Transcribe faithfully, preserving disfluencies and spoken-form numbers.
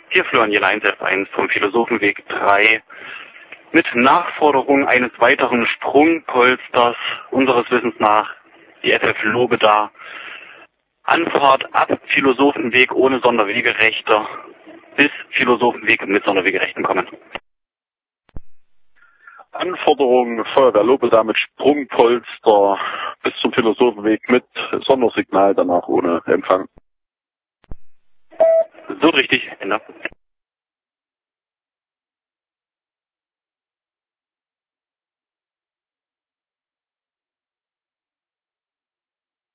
Hier Florian Jena eins F eins vom Philosophenweg drei mit Nachforderung eines weiteren Sprungpolsters unseres Wissens nach die F F Lobeda. Anfahrt ab Philosophenweg ohne Sonderwegerechte bis Philosophenweg mit Sonderwegerechten kommen. Anforderungen Feuerwehr Lobeda mit Sprungpolster bis zum Philosophenweg mit Sondersignal, danach ohne Empfang. So richtig, Ende.